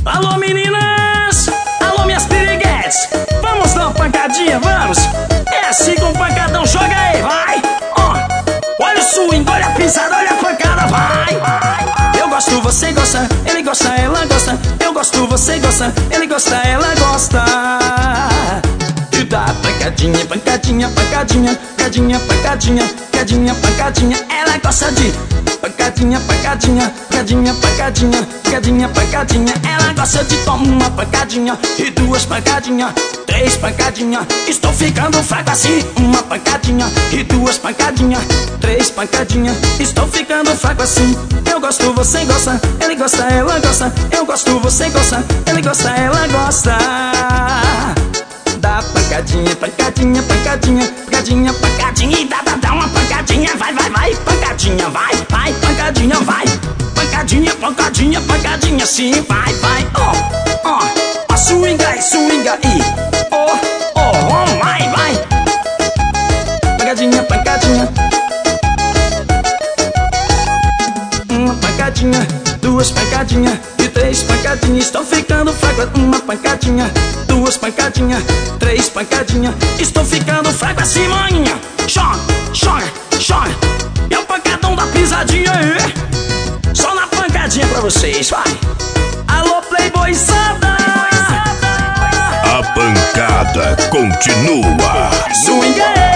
Alô meninas, alô minhas piriguetes, vamos dar uma pancadinha, vamos. É assim com o pancadão, joga aí, vai. Olha o swing, olha a pisada, olha a pancada, vai. Eu gosto, você gosta, ele gosta, ela gosta. Eu gosto, você gosta, ele gosta, ela gosta. E dá pancadinha, pancadinha, pancadinha, pancadinha, pancadinha, pancadinha, pancadinha. Ela gosta de pancadinha, pancadinha, pancadinha, pancadinha, pancadinha, pancadinha. Ela gosta de tomar uma pancadinha e duas pancadinhas, três pancadinhas. Estou ficando fraco assim. Uma pancadinha e duas pancadinhas, três pancadinhas. Estou ficando fraco assim. Eu gosto, você gosta, ele gosta, ela gosta. Eu gosto, você gosta, ele gosta, ela gosta. Dá pancadinha, pancadinha, pancadinha, pancadinha, pancadinha. E dá uma pancadinha, vai, vai, vai. Pancadinha, vai, vai, pancadinha, vai. Pancadinha, pancadinha, pancadinha, sim, vai, vai. Swinga aí, swinga aí. Vai, vai. Pancadinha, pancadinha. Uma pancadinha, duas pancadinhas e três pancadinhas. Estou ficando fraco. Uma pancadinha, duas pancadinhas, três pancadinhas. Estou ficando fraco assim, maninha. Joga, joga, joga. E o pancadão da pisadinha aí. Só na pancadinha pra vocês, vai. Alô, playboyzada. A pancada continua. Swing aí.